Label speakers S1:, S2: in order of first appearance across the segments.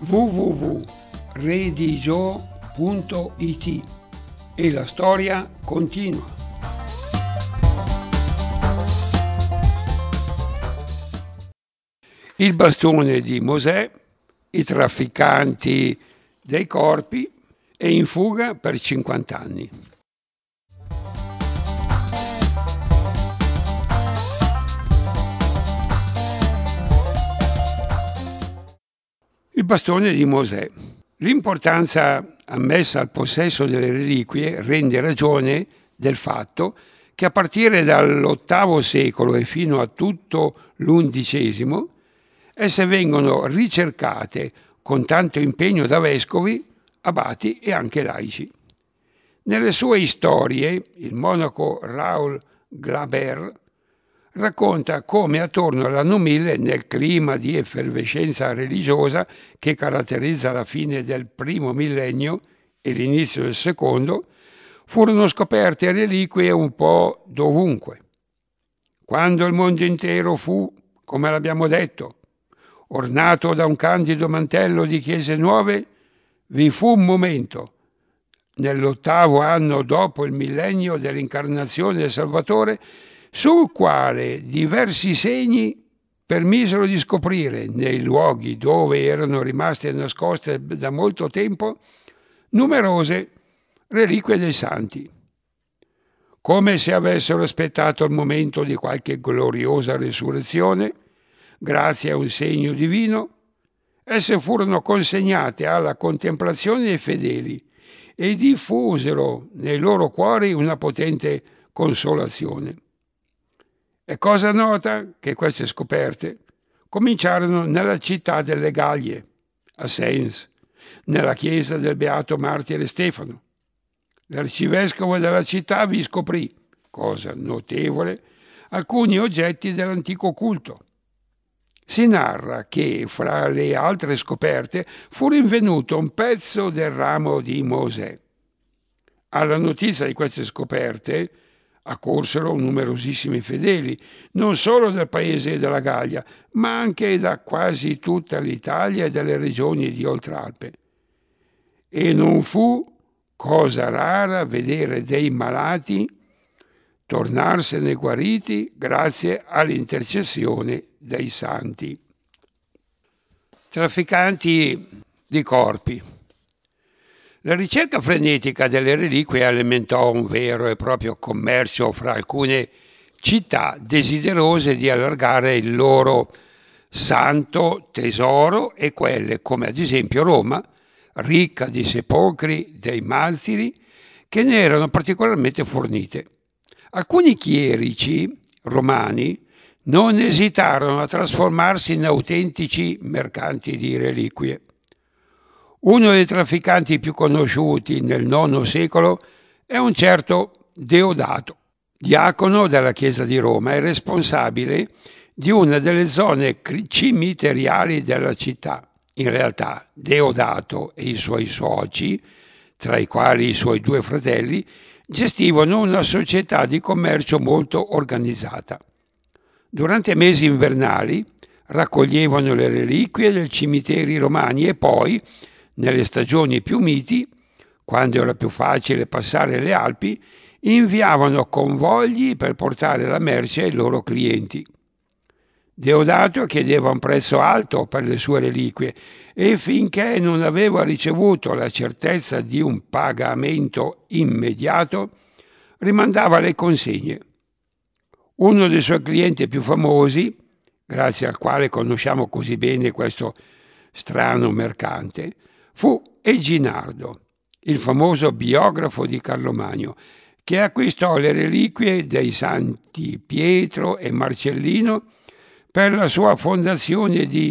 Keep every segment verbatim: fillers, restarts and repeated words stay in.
S1: w w w punto redigio punto i t e la storia continua. Il bastone di Mosè, i trafficanti dei corpi e in fuga per cinquanta anni. Il bastone di Mosè. L'importanza ammessa al possesso delle reliquie rende ragione del fatto che a partire dall'ottavo secolo e fino a tutto l'undicesimo esse vengono ricercate con tanto impegno da vescovi, abati e anche laici. Nelle sue storie il monaco Raoul Glaber racconta come attorno all'anno mille, nel clima di effervescenza religiosa che caratterizza la fine del primo millennio e l'inizio del secondo, furono scoperte reliquie un po' dovunque. Quando il mondo intero fu, come l'abbiamo detto, ornato da un candido mantello di chiese nuove, vi fu un momento, nell'ottavo anno dopo il millennio dell'incarnazione del Salvatore, sul quale diversi segni permisero di scoprire, nei luoghi dove erano rimaste nascoste da molto tempo, numerose reliquie dei santi. Come se avessero aspettato il momento di qualche gloriosa risurrezione, grazie a un segno divino, esse furono consegnate alla contemplazione dei fedeli e diffusero nei loro cuori una potente consolazione. È cosa nota che queste scoperte cominciarono nella città delle Gallie, a Sens, nella chiesa del beato martire Stefano. L'arcivescovo della città vi scoprì, cosa notevole, alcuni oggetti dell'antico culto. Si narra che fra le altre scoperte fu rinvenuto un pezzo del ramo di Mosè. Alla notizia di queste scoperte accorsero numerosissimi fedeli, non solo del paese della Gallia, ma anche da quasi tutta l'Italia e dalle regioni di Oltralpe. E non fu cosa rara vedere dei malati tornarsene guariti grazie all'intercessione dei santi. Trafficanti di corpi. La ricerca frenetica delle reliquie alimentò un vero e proprio commercio fra alcune città desiderose di allargare il loro santo tesoro e quelle, come ad esempio Roma, ricca di sepolcri dei martiri, che ne erano particolarmente fornite. Alcuni chierici romani non esitarono a trasformarsi in autentici mercanti di reliquie. Uno dei trafficanti più conosciuti nel nono secolo è un certo Deodato, diacono della Chiesa di Roma e responsabile di una delle zone cimiteriali della città. In realtà Deodato e i suoi soci, tra i quali i suoi due fratelli, gestivano una società di commercio molto organizzata. Durante i mesi invernali raccoglievano le reliquie dei cimiteri romani e poi, nelle stagioni più miti, quando era più facile passare le Alpi, inviavano convogli per portare la merce ai loro clienti. Deodato chiedeva un prezzo alto per le sue reliquie e finché non aveva ricevuto la certezza di un pagamento immediato, rimandava le consegne. Uno dei suoi clienti più famosi, grazie al quale conosciamo così bene questo strano mercante, fu Eginardo, il famoso biografo di Carlo Magno, che acquistò le reliquie dei santi Pietro e Marcellino per la sua fondazione di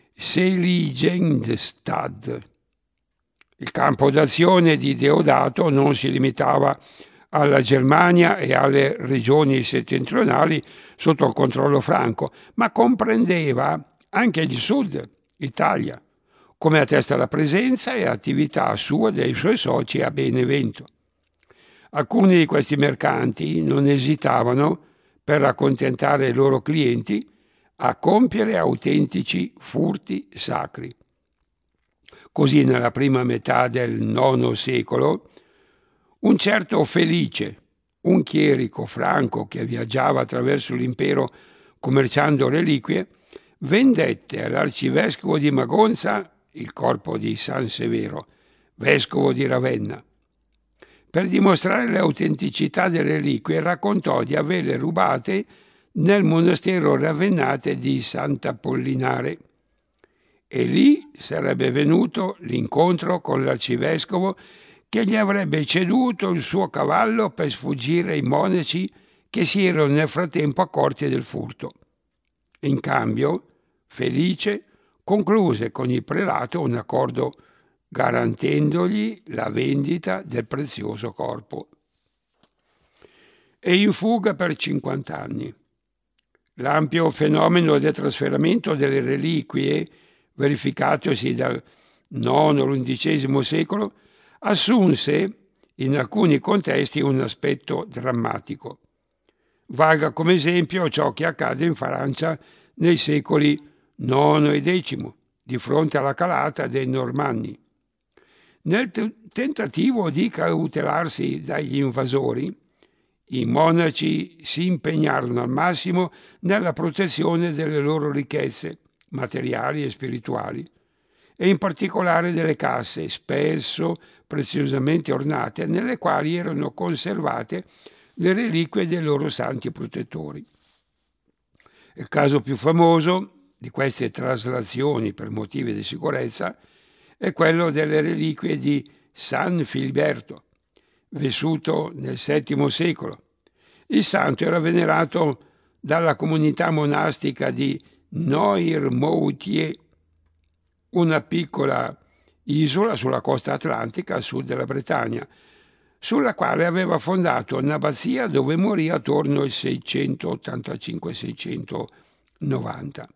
S1: Seligenstadt. Il campo d'azione di Deodato non si limitava alla Germania e alle regioni settentrionali sotto il controllo franco, ma comprendeva anche il sud, Italia, come attesta la presenza e attività sua dei suoi soci a Benevento. Alcuni di questi mercanti non esitavano, per accontentare i loro clienti, a compiere autentici furti sacri. Così nella prima metà del nono secolo un certo Felice, un chierico franco che viaggiava attraverso l'impero commerciando reliquie, vendette all'arcivescovo di Magonza il corpo di San Severo, vescovo di Ravenna. Per dimostrare l'autenticità delle reliquie raccontò di averle rubate nel monastero ravennate di Sant'Apollinare, e lì sarebbe venuto l'incontro con l'arcivescovo che gli avrebbe ceduto il suo cavallo per sfuggire ai monaci che si erano nel frattempo accorti del furto. In cambio, Felice concluse con il prelato un accordo garantendogli la vendita del prezioso corpo. E in fuga per cinquanta anni. L'ampio fenomeno del trasferimento delle reliquie, verificatosi dal nono all'undicesimo secolo, assunse in alcuni contesti un aspetto drammatico. Valga come esempio ciò che accade in Francia nei secoli nono e decimo, di fronte alla calata dei Normanni. Nel tentativo di cautelarsi dagli invasori, i monaci si impegnarono al massimo nella protezione delle loro ricchezze materiali e spirituali, e in particolare delle casse, spesso preziosamente ornate, nelle quali erano conservate le reliquie dei loro santi protettori. Il caso più famoso di queste traslazioni per motivi di sicurezza è quello delle reliquie di San Filiberto, vissuto nel settimo secolo. Il santo era venerato dalla comunità monastica di Noirmoutier, una piccola isola sulla costa atlantica a sud della Bretagna, sulla quale aveva fondato un'abbazia dove morì attorno al seicentottantacinque seicentonovanta.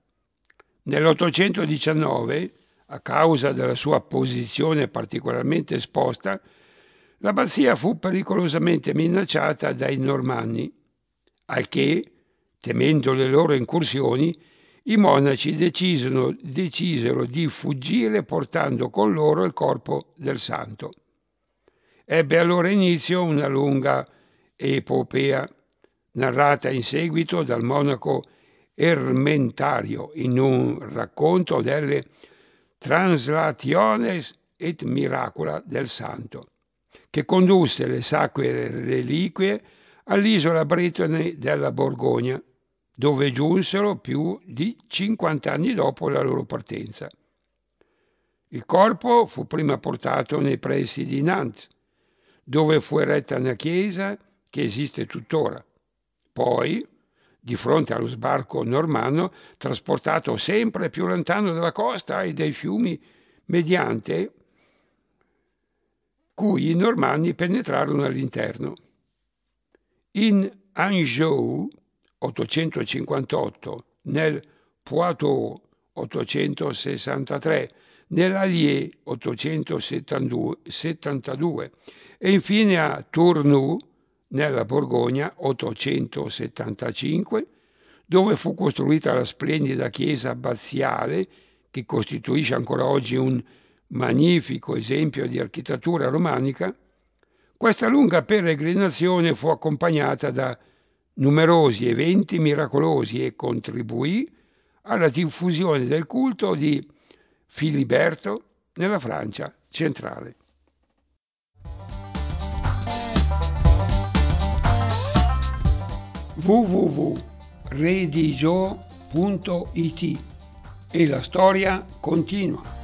S1: Nell'ottocentodiciannove, a causa della sua posizione particolarmente esposta, l'abbazia fu pericolosamente minacciata dai Normanni, al che, temendo le loro incursioni, i monaci decisero, decisero di fuggire portando con loro il corpo del santo. Ebbe allora inizio una lunga epopea, narrata in seguito dal monaco Ermentario in un racconto delle Translationes et Miracula del santo, che condusse le sacre reliquie all'isola bretone della Borgogna, dove giunsero più di cinquanta anni dopo la loro partenza. Il corpo fu prima portato nei pressi di Nantes, dove fu eretta una chiesa che esiste tuttora. Poi, di fronte allo sbarco normanno, trasportato sempre più lontano dalla costa e dai fiumi, mediante cui i normanni penetrarono all'interno. In Anjou, ottocentocinquantotto, nel Poitou, ottocentosessantatré, nell'Allier, ottocentosettantadue, e infine a Tournou, nella Borgogna, ottocentosettantacinque, dove fu costruita la splendida chiesa abbaziale che costituisce ancora oggi un magnifico esempio di architettura romanica. Questa lunga peregrinazione fu accompagnata da numerosi eventi miracolosi e contribuì alla diffusione del culto di Filiberto nella Francia centrale. w w w punto redigio punto it e la storia continua.